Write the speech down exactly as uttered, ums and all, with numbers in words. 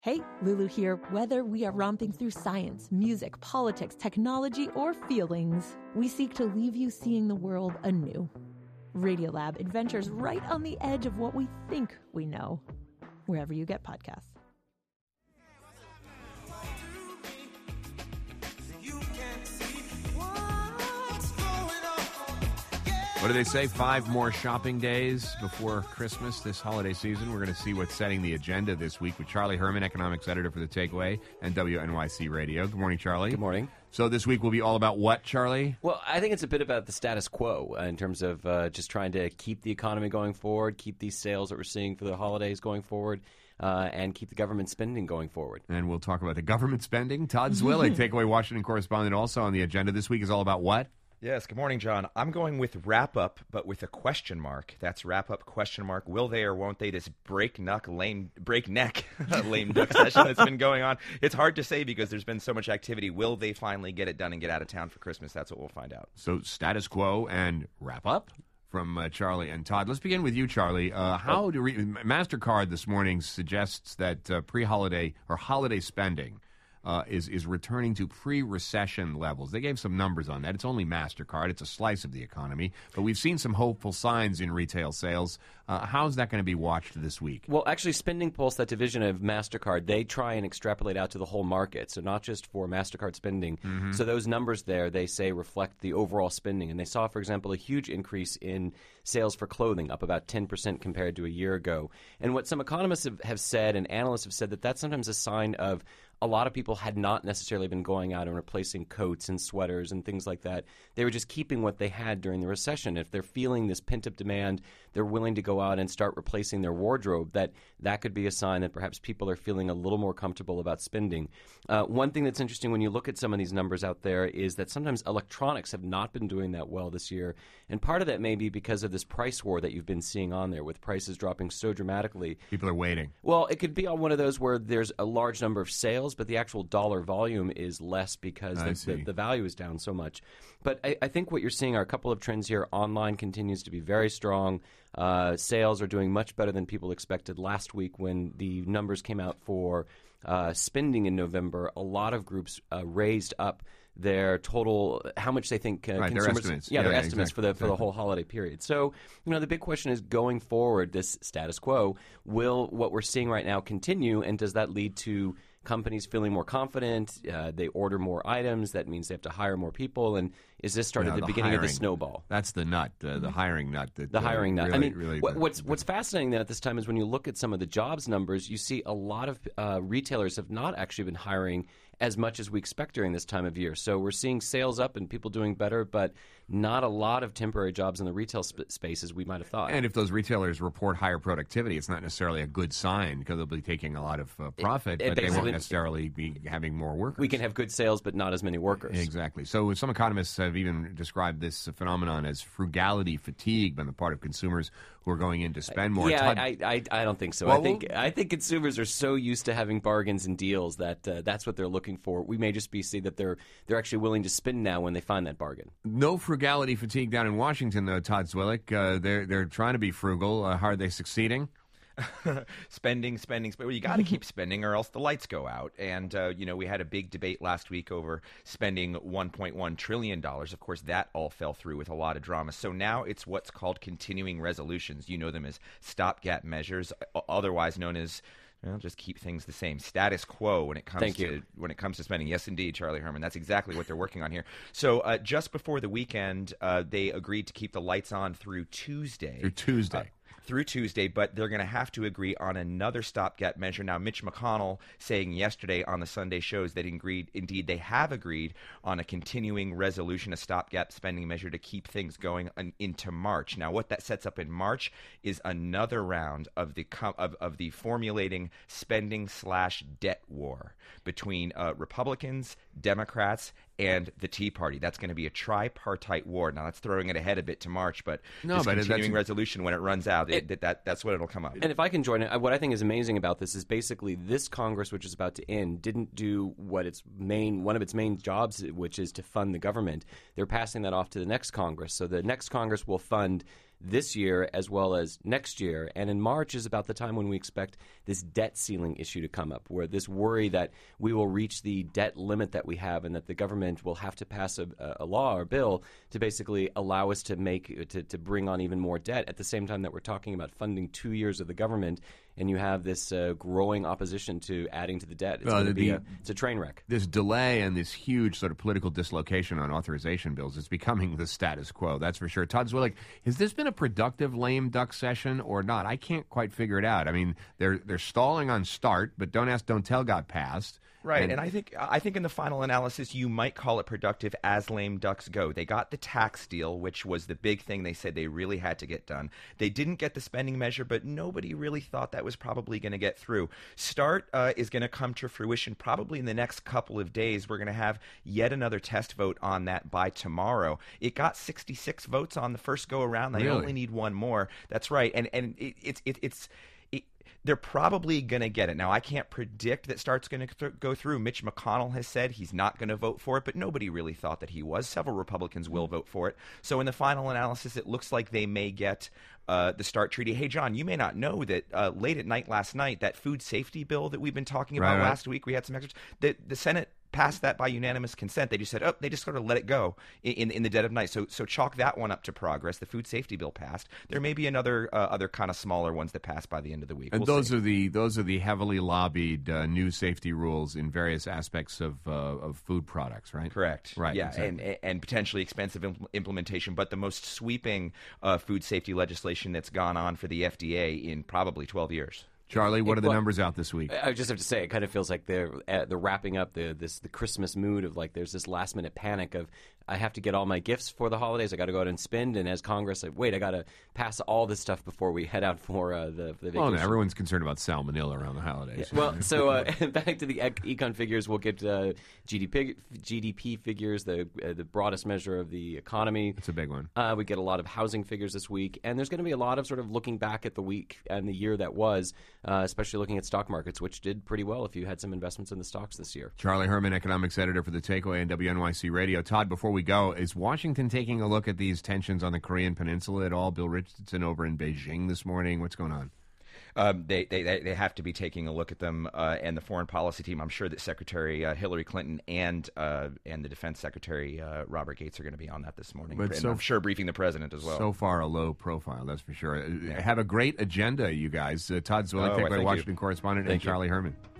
Hey, Lulu here. Whether we are romping through science, music, politics, technology, or feelings, we seek to leave you seeing the world anew. Radiolab adventures right on the edge of what we think we know, wherever you get podcasts. What do they say? Five more shopping days before Christmas this holiday season. We're going to see what's setting the agenda this week with Charlie Herman, economics editor for The Takeaway and W N Y C Radio. Good morning, Charlie. Good morning. So this week will be all about what, Charlie? Well, I think it's a bit about the status quo uh, in terms of uh, just trying to keep the economy going forward, keep these sales that we're seeing for the holidays going forward, uh, and keep the government spending going forward. And we'll talk about the government spending. Todd Zwillig, Takeaway Washington correspondent, also on the agenda this week is all about what? Yes, good morning, John. I'm going with wrap-up, but with a question mark. That's wrap-up, question mark. Will they or won't they, this breakneck, lame, breakneck, lame duck session that's been going on? It's hard to say because there's been so much activity. Will they finally get it done and get out of town for Christmas? That's what we'll find out. So status quo and wrap-up from uh, Charlie and Todd. Let's begin with you, Charlie. Uh, how do we, MasterCard this morning suggests that uh, pre-holiday or holiday spending Uh, is is returning to pre-recession levels. They gave some numbers on that. It's only MasterCard. It's a slice of the economy. But we've seen some hopeful signs in retail sales. Uh, how's that going to be watched this week? Well, actually, Spending Pulse, that division of MasterCard, they try and extrapolate out to the whole market, so not just for MasterCard spending. Mm-hmm. So those numbers there, they say, reflect the overall spending. And they saw, for example, a huge increase in sales for clothing, up about ten percent compared to a year ago. And what some economists have, have said and analysts have said, that that's sometimes a sign of a lot of people had not necessarily been going out and replacing coats and sweaters and things like that. They were just keeping what they had during the recession. If they're feeling this pent-up demand, they're willing to go out and start replacing their wardrobe. That that could be a sign that perhaps people are feeling a little more comfortable about spending. Uh, one thing that's interesting when you look at some of these numbers out there is that sometimes electronics have not been doing that well this year. And part of that may be because of this price war that you've been seeing on there with prices dropping so dramatically. People are waiting. Well, it could be on one of those where there's a large number of sales, but the actual dollar volume is less because the, the, the value is down so much. But I, I think what you're seeing are a couple of trends here. Online continues to be very strong. Uh, sales are doing much better than people expected last week when the numbers came out for uh, spending in November. A lot of groups uh, raised up their total, how much they think uh, right, consumers, their estimates. yeah, yeah their yeah, estimates exactly, for the exactly. for the whole holiday period. So, you know, the big question is going forward, this status quo, will what we're seeing right now continue, and does that lead to companies feeling more confident? Uh, they order more items. That means they have to hire more people. And is this started Yeah, the, the beginning hiring. of the snowball? That's the nut, uh, the hiring nut. That, The uh, hiring nut. Really, I mean, really, what, what's the, what's fascinating then at this time is when you look at some of the jobs numbers, you see a lot of uh, retailers have not actually been hiring as much as we expect during this time of year. So we're seeing sales up and people doing better, but not a lot of temporary jobs in the retail sp- space as we might have thought. And if those retailers report higher productivity, it's not necessarily a good sign because they'll be taking a lot of uh, profit, It- it but they won't basically- necessarily be having more workers. We can have good sales, but not as many workers. Exactly. So some economists have even described this phenomenon as frugality fatigue on the part of consumers who are going in to spend more. Yeah, Todd- I, I, I don't think so. Well, I think I think consumers are so used to having bargains and deals that uh, that's what they're looking for. We may just be see that they're they're actually willing to spend now when they find that bargain. No frugality fatigue down in Washington, though, Todd Zwillig. Uh, they're they're trying to be frugal. Uh, how are they succeeding? spending, spending, spending. Well, you got to keep spending or else the lights go out. And, uh, you know, we had a big debate last week over spending one point one trillion dollars. Of course, that all fell through with a lot of drama. So now it's what's called continuing resolutions. You know them as stopgap measures, otherwise known as Well, just keep things the same. Status quo when it comes Thank to you. when it comes to spending. Yes, indeed, Charlie Herman. That's exactly what they're working on here. So uh, just before the weekend, uh, they agreed to keep the lights on through Tuesday. Through Tuesday. Uh, through Tuesday, but they're going to have to agree on another stopgap measure. Now, Mitch McConnell saying yesterday on the Sunday shows that agreed, indeed they have agreed on a continuing resolution, a stopgap spending measure to keep things going on, into March. Now, what that sets up in March is another round of the com- of, of the formulating spending slash debt war between uh, Republicans, Democrats, and the Tea Party. That's going to be a tripartite war. Now, that's throwing it ahead a bit to March, but No, this but it- continuing that's- resolution, when it runs out, it, that, that that's what it'll come up. And if I can join it, what I think is amazing about this is basically this Congress, which is about to end, didn't do what its main one of its main jobs, which is to fund the government. They're passing that off to the next Congress. So the next Congress will fund this year as well as next year. And in March is about the time when we expect this debt ceiling issue to come up, where this worry that we will reach the debt limit that we have and that the government will have to pass a, a law or bill to basically allow us to make to, to bring on even more debt at the same time that we're talking about funding two years of the government. And you have this uh, growing opposition to adding to the debt. It's, Uh, gonna be the- a, it's a train wreck. This delay and this huge sort of political dislocation on authorization bills is becoming the status quo. That's for sure. Todd Zwillig, has this been a productive lame duck session or not? I can't quite figure it out. I mean, they're they're stalling on START, but Don't Ask, Don't Tell got passed. Right, And- and I think I think in the final analysis, you might call it productive as lame ducks go. They got the tax deal, which was the big thing they said they really had to get done. They didn't get the spending measure, but nobody really thought that was probably going to get through. START uh, is going to come to fruition probably in the next couple of days. We're going to have yet another test vote on that by tomorrow. It got sixty-six votes on the first go around. They Really? only need one more. That's right, and and it, it's it, it's. It, they're probably going to get it. Now, I can't predict that START's going to th- go through. Mitch McConnell has said he's not going to vote for it, but nobody really thought that he was. Several Republicans will vote for it. So in the final analysis, it looks like they may get uh, the START treaty. Hey, John, you may not know that uh, late at night last night, that food safety bill that we've been talking about Right, right. last week, we had some extras. The, the Senate passed that by unanimous consent. They just said, oh, they just sort of let it go in, in, in the dead of night. So so chalk that one up to progress. The food safety bill passed. There may be another uh, other kind of smaller ones that pass by the end of the week. And We'll those see. are the those are the heavily lobbied uh, new safety rules in various aspects of uh, of food products, right? Correct. Right. Yeah, exactly. and and potentially expensive impl- implementation, but the most sweeping uh, food safety legislation that's gone on for the F D A in probably twelve years. Charlie, what are the Well, numbers out this week? I just have to say, it kind of feels like they're uh, they're wrapping up the this the Christmas mood of like there's this last minute panic of I have to get all my gifts for the holidays. I got to go out and spend, and as Congress, like, wait, I got to pass all this stuff before we head out for uh, the, the vacation. Well, no, everyone's concerned about salmonella around the holidays. Well, so uh, back to the ec- econ figures, we'll get uh, G D P G D P figures, the uh, the broadest measure of the economy. It's a big one. Uh, we get a lot of housing figures this week, and there's going to be a lot of sort of looking back at the week and the year that was, uh, especially looking at stock markets, which did pretty well if you had some investments in the stocks this year. Charlie Herman, economics editor for The Takeaway and W N Y C Radio. Todd, before we go, is Washington taking a look at these tensions on the Korean Peninsula at all? Bill Richardson over in Beijing this morning. What's going on? Um, they, they they have to be taking a look at them, uh, and the foreign policy team. I'm sure that Secretary uh, Hillary Clinton and uh, and the Defense Secretary uh, Robert Gates are going to be on that this morning. But and so- I'm sure briefing the president as well. So far, a low profile, that's for sure. Uh, Have a great agenda, you guys. Uh, Todd Zwillig, Oh, Takeaway thank you. Washington correspondent, and Thank you. Charlie Herman.